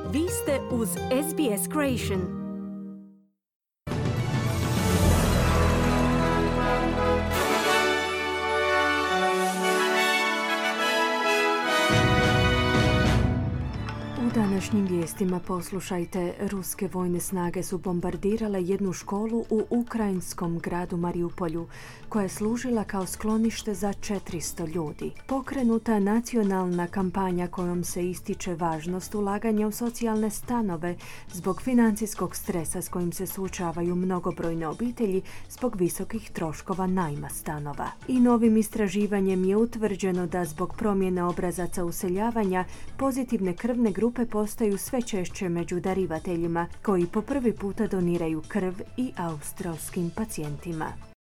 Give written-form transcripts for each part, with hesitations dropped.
Vi ste uz SBS Creation. U današnjim vijestima poslušajte, ruske vojne snage su bombardirale jednu školu u ukrajinskom gradu Mariupolju, koja je služila kao sklonište za 400 ljudi. Pokrenuta nacionalna kampanja kojom se ističe važnost ulaganja u socijalne stanove zbog financijskog stresa s kojim se suočavaju mnogobrojne obitelji zbog visokih troškova najma stanova. I novim istraživanjem je utvrđeno da zbog promjene obrazaca useljavanja pozitivne krvne grupe postaju sve češće među darivateljima koji po prvi puta doniraju krv i australskim pacijentima.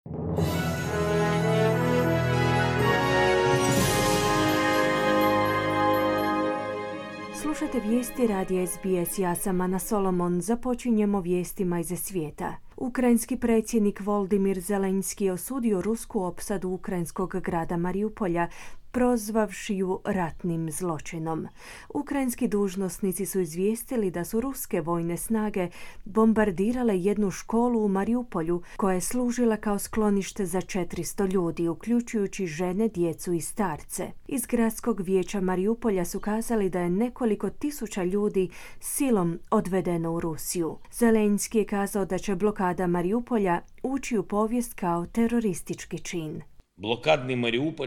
Slušajte vijesti radija SBS, ja sam Ana Solomon. Započinjemo vijestima iz svijeta. Ukrajinski predsjednik Volodymyr Zelenski je osudio rusku opsadu ukrajinskog grada Mariupolja, prozvavši ju ratnim zločinom. Ukrajinski dužnosnici su izvijestili da su ruske vojne snage bombardirale jednu školu u Mariupolju koja je služila kao sklonište za 400 ljudi, uključujući žene, djecu i starce. Iz gradskog vijeća Mariupolja su kazali da je nekoliko tisuća ljudi silom odvedeno u Rusiju. Zelenski je kazao da će blokada Mariupolja ući u povijest kao teroristički čin. Blokadni Mariupolj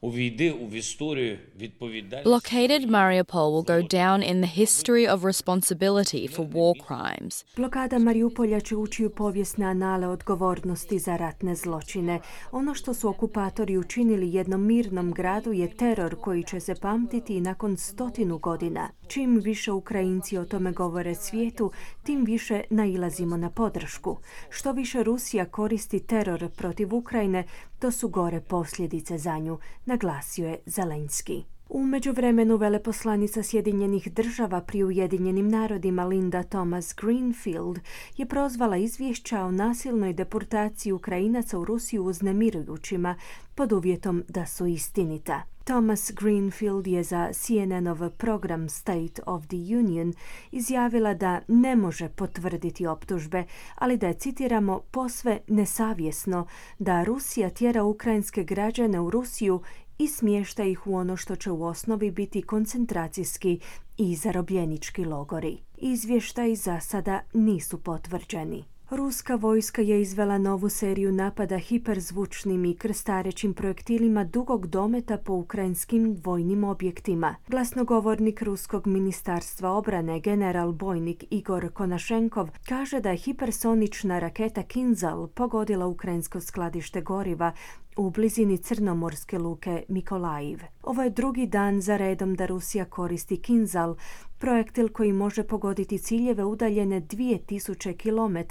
Blockaded Mariupol will go down in the history of responsibility for war crimes. Blokada Mariupolja će ući u povijesne anale odgovornosti za ratne zločine. Ono što su okupatori učinili jednom mirnom gradu je teror koji će se pamtiti i nakon 100 godina. Čim više Ukrajinci o tome govore svijetu, tim više nailazimo na podršku. Što više Rusija koristi teror protiv Ukrajine, to su gore posljedice za nju, naglasio je Zelenski. U međuvremenu veleposlanica Sjedinjenih država pri Ujedinjenim narodima Linda Thomas-Greenfield je prozvala izvješća o nasilnoj deportaciji Ukrajinaca u Rusiju uznemirujućima pod uvjetom da su istinita. Thomas-Greenfield je za CNN-ov program State of the Union izjavila da ne može potvrditi optužbe, ali da je, citiramo, posve nesavjesno da Rusija tjera ukrajinske građane u Rusiju i smješta ih u ono što će u osnovi biti koncentracijski i zarobljenički logori. Izvještaji za sada nisu potvrđeni. Ruska vojska je izvela novu seriju napada hiperzvučnim i krstarećim projektilima dugog dometa po ukrajinskim vojnim objektima. Glasnogovornik Ruskog ministarstva obrane general bojnik Igor Konašenkov kaže da je hipersonična raketa Kinzhal pogodila ukrajinsko skladište goriva u blizini crnomorske luke Mikolajiv. Ovo je drugi dan za redom da Rusija koristi Kinzhal, projektil koji može pogoditi ciljeve udaljene 2000 km,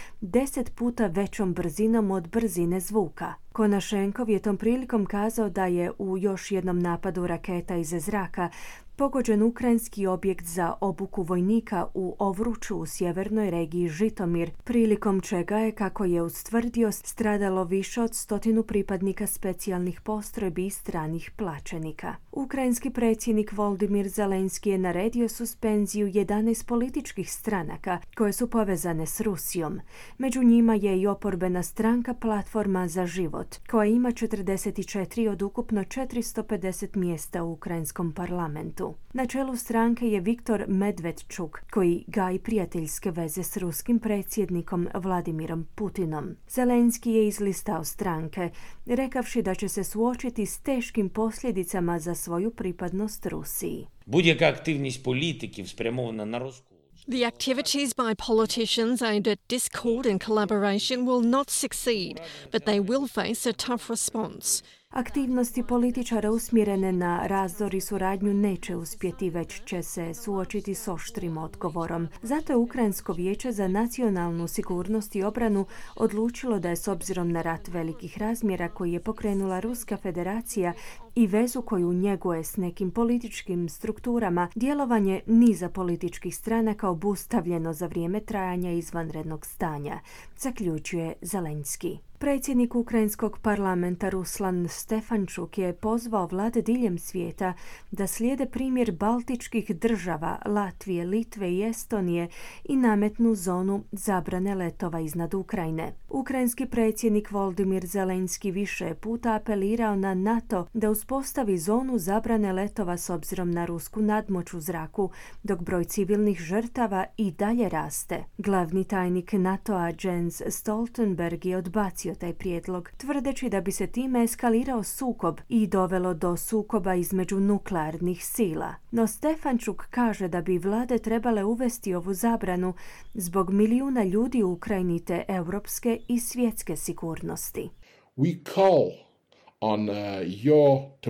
10 puta većom brzinom od brzine zvuka. Konašenkov je tom prilikom kazao da je u još jednom napadu raketa iz zraka pogođen ukrajinski objekt za obuku vojnika u Ovruču u sjevernoj regiji Žitomir, prilikom čega je, kako je ustvrdio, stradalo više od 100 pripadnika specijalnih postrojbi i stranih plaćenika. Ukrajinski predsjednik Volodymyr Zelenski je naredio suspenziju 11 političkih stranaka koje su povezane s Rusijom. Među njima je i oporbena stranka Platforma za život, koja ima 44 od ukupno 450 mjesta u ukrajinskom parlamentu. Na čelu stranke je Viktor Medvedčuk, koji gaji prijateljske veze s ruskim predsjednikom Vladimirom Putinom. Zelenski je izlistao stranke, rekavši da će se suočiti s teškim posljedicama za svoju pripadnost Rusiji. Будь-яка активність політиків спрямована на розкол. The activities by politicians aimed at discord and collaboration will not succeed, but they will face a tough response. Aktivnosti političara usmjerene na razdor i suradnju neće uspjeti, već će se suočiti s oštrim odgovorom. Zato je Ukrajinsko vijeće za nacionalnu sigurnost i obranu odlučilo da je, s obzirom na rat velikih razmjera koji je pokrenula Ruska federacija i vezu koju njeguje s nekim političkim strukturama, djelovanje niza političkih stranaka obustavljeno za vrijeme trajanja izvanrednog stanja, zaključuje Zelenski. Predsjednik ukrajinskog parlamenta Ruslan Stefančuk je pozvao vlade diljem svijeta da slijede primjer baltičkih država Latvije, Litve i Estonije i nametnu zonu zabrane letova iznad Ukrajine. Ukrajinski predsjednik Volodymyr Zelenski više je puta apelirao na NATO da uspostavi zonu zabrane letova s obzirom na rusku nadmoć u zraku, dok broj civilnih žrtava i dalje raste. Glavni tajnik NATO-a Jens Stoltenberg je odbacio taj prijedlog, tvrdeći da bi se time eskalirao sukob i dovelo do sukoba između nuklearnih sila. No Stefančuk kaže da bi vlade trebale uvesti ovu zabranu zbog milijuna ljudi u Ukrajini te europske i svjetske sigurnosti. We call on you to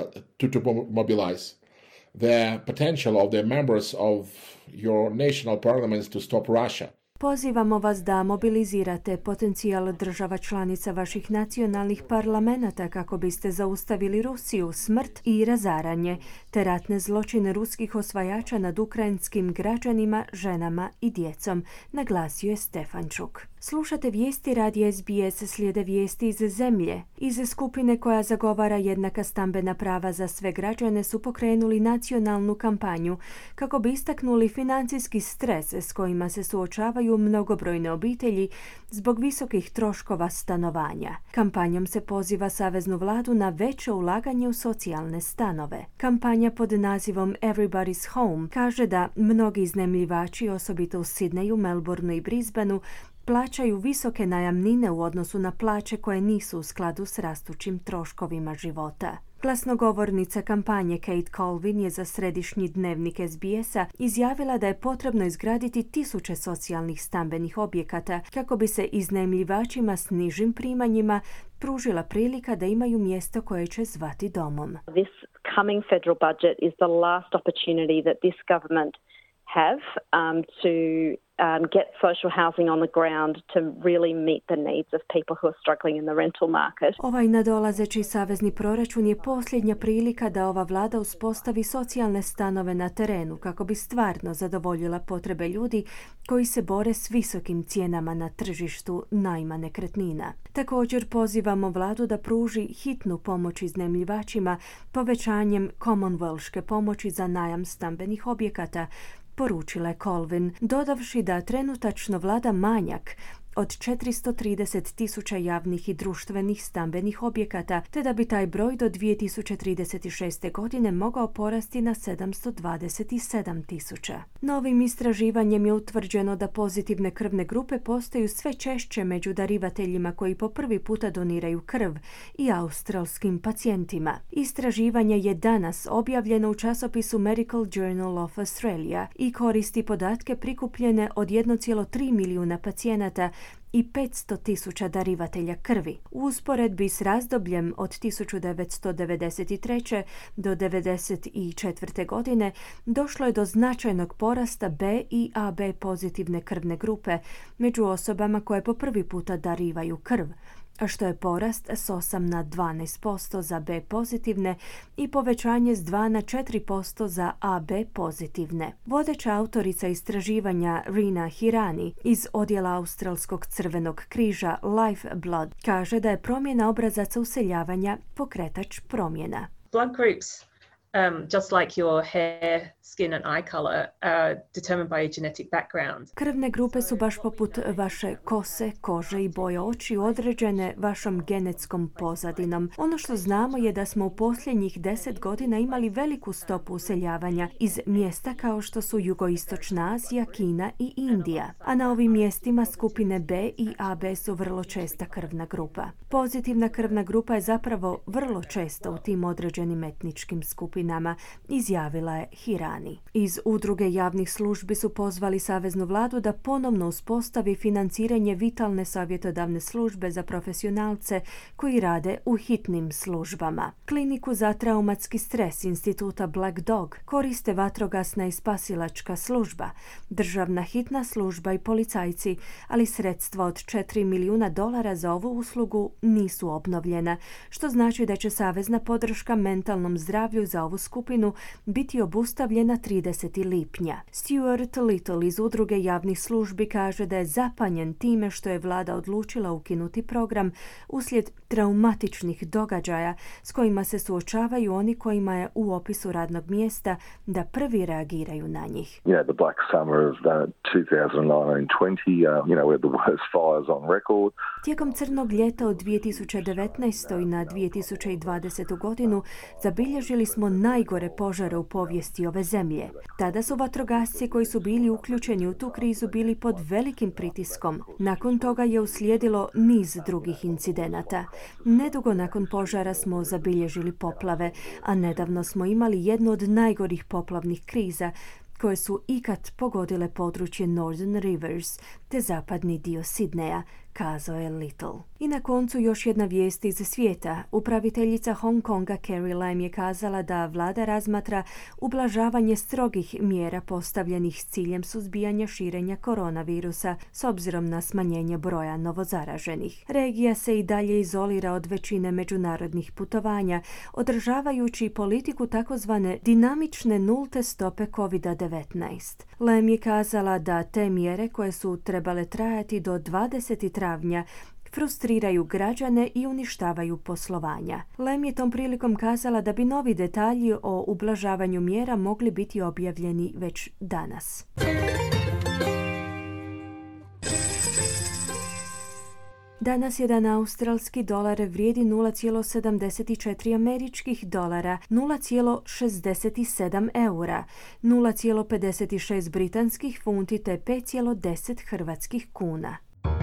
mobilize the potential of the members of your national parliaments to stop Russia. Pozivamo vas da mobilizirate potencijal država članica vaših nacionalnih parlamenata kako biste zaustavili Rusiju, smrt i razaranje, te ratne zločine ruskih osvajača nad ukrajinskim građanima, ženama i djecom, naglasio je Stefančuk. Slušate vijesti radija SBS, slijede vijesti iz zemlje. Iz skupine koja zagovara jednaka stambena prava za sve građane su pokrenuli nacionalnu kampanju kako bi istaknuli financijski stres s kojima se suočavaju mnogobrojne obitelji zbog visokih troškova stanovanja. Kampanjom se poziva saveznu vladu na veće ulaganje u socijalne stanove. Kampanja pod nazivom Everybody's Home kaže da mnogi iznajmljivači, osobito u Sidneju, Melbourneu i Brisbaneu, plaćaju visoke najamnine u odnosu na plaće koje nisu u skladu s rastućim troškovima života. Glasnogovornica kampanje Kate Colvin je za središnji dnevnik SBS-a izjavila da je potrebno izgraditi 1000 socijalnih stambenih objekata kako bi se iznajmljivačima s nižim primanjima pružila prilika da imaju mjesto koje će zvati domom. This coming federal budget is the last opportunity that this government have to get social housing on the ground to really meet the needs of people who are struggling in the rental market. Ovaj nadolazeći savezni proračun je posljednja prilika da ova vlada uspostavi socijalne stanove na terenu kako bi stvarno zadovoljila potrebe ljudi koji se bore s visokim cijenama na tržištu najma nekretnina. Također pozivamo vladu da pruži hitnu pomoć iznajmljivačima povećanjem Commonwealthske pomoći za najam stambenih objekata, poručila je Colvin, dodavši da trenutačno vlada manjak od 430.000 javnih i društvenih stambenih objekata, te da bi taj broj do 2036. godine mogao porasti na 727.000. Novim istraživanjem je utvrđeno da pozitivne krvne grupe postaju sve češće među darivateljima koji po prvi puta doniraju krv i australskim pacijentima. Istraživanje je danas objavljeno u časopisu Medical Journal of Australia i koristi podatke prikupljene od 1,3 milijuna pacijenata i 500.000 darivatelja krvi. U usporedbi s razdobljem od 1993. do 1994. godine došlo je do značajnog porasta B i AB pozitivne krvne grupe među osobama koje po prvi puta darivaju krv, a što je porast s 8 na 12% za B pozitivne i povećanje s 2 na 4% za AB pozitivne. Vodeća autorica istraživanja Rina Hirani iz odjela Australskog crvenog križa Lifeblood kaže da je promjena obrazaca useljavanja pokretač promjena. Blood groups, just like your hair, skin and eye color, are determined by your genetic background. Krvne grupe su baš poput vaše kose, kože i boje očiju određene vašom genetskom pozadinom. Ono što znamo je da smo u posljednjih 10 godina imali veliku stopu useljavanja iz mjesta kao što su Jugoistočna Azija, Kina i Indija. A na ovim mjestima skupine B i AB su vrlo česta krvna grupa. Pozitivna krvna grupa je zapravo vrlo često u tim određenim etničkim skupinama, izjavila je Hirani. Iz udruge javnih službi su pozvali saveznu vladu da ponovno uspostavi financiranje vitalne savjetodavne službe za profesionalce koji rade u hitnim službama. Kliniku za traumatski stres instituta Black Dog koriste vatrogasna i spasilačka služba, državna hitna služba i policajci, ali sredstva od $4 milijuna za ovu uslugu nisu obnovljena, što znači da će savezna podrška mentalnom zdravlju za ovu skupinu biti obustavljena 30. lipnja. Stuart Little iz Udruge javnih službi kaže da je zapanjen time što je vlada odlučila ukinuti program uslijed traumatičnih događaja s kojima se suočavaju oni kojima je u opisu radnog mjesta da prvi reagiraju na njih. The Black Summer of 2019-20, we're the worst fires on record. Tijekom crnog ljeta od 2019. na 2020. godinu zabilježili smo najgore požare u povijesti ove zemlje. Tada su vatrogasci koji su bili uključeni u tu krizu bili pod velikim pritiskom. Nakon toga je uslijedilo niz drugih incidenata. Nedugo nakon požara smo zabilježili poplave, a nedavno smo imali jednu od najgorih poplavnih kriza koje su ikad pogodile područje Northern Rivers te zapadni dio Sidneja, kazao je Little. I na koncu još jedna vijest iz svijeta. Upraviteljica Hong Konga Carrie Lam je kazala da vlada razmatra ublažavanje strogih mjera postavljenih s ciljem suzbijanja širenja koronavirusa s obzirom na smanjenje broja novozaraženih. Regija se i dalje izolira od većine međunarodnih putovanja, održavajući politiku takozvane dinamične nulte stope COVID-19. Lam je kazala da te mjere koje su trebale trajati do 20. travnja frustriraju građane i uništavaju poslovanja. Lam je tom prilikom kazala da bi novi detalji o ublažavanju mjera mogli biti objavljeni već danas. Danas jedan australski dolar vrijedi 0,74 američkih dolara, 0,67 eura, 0,56 britanskih funti te 5,10 hrvatskih kuna.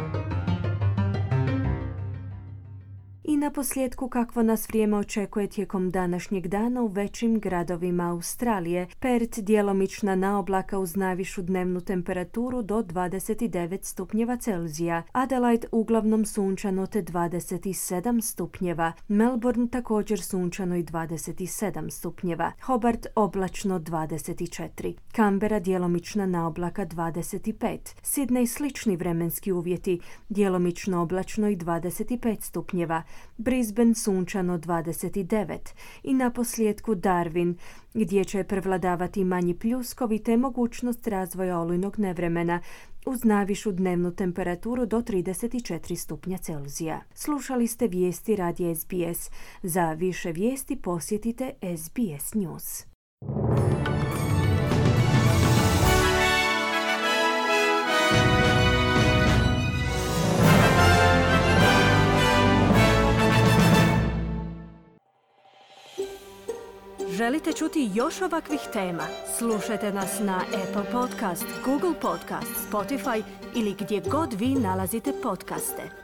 I na posljedku kakvo nas vrijeme očekuje tijekom današnjeg dana u većim gradovima Australije. Perth djelomična naoblaka uz najvišu dnevnu temperaturu do 29 stupnjeva Celzija. Adelaide uglavnom sunčano te 27 stupnjeva. Melbourne također sunčano i 27 stupnjeva. Hobart oblačno 24. Canberra djelomična naoblaka 25. Sydney slični vremenski uvjeti, djelomično oblačno i 25 stupnjeva. Brisbane sunčano 29 i na posljedku Darwin, gdje će prevladavati manji pljuskovi te mogućnost razvoja olujnog nevremena uz najvišu dnevnu temperaturu do 34 stupnja Celzija. Slušali ste vijesti radija SBS. Za više vijesti posjetite SBS News. Želite čuti još ovakvih tema? Slušajte nas na Apple Podcast, Google Podcast, Spotify ili gdje god vi nalazite podcaste.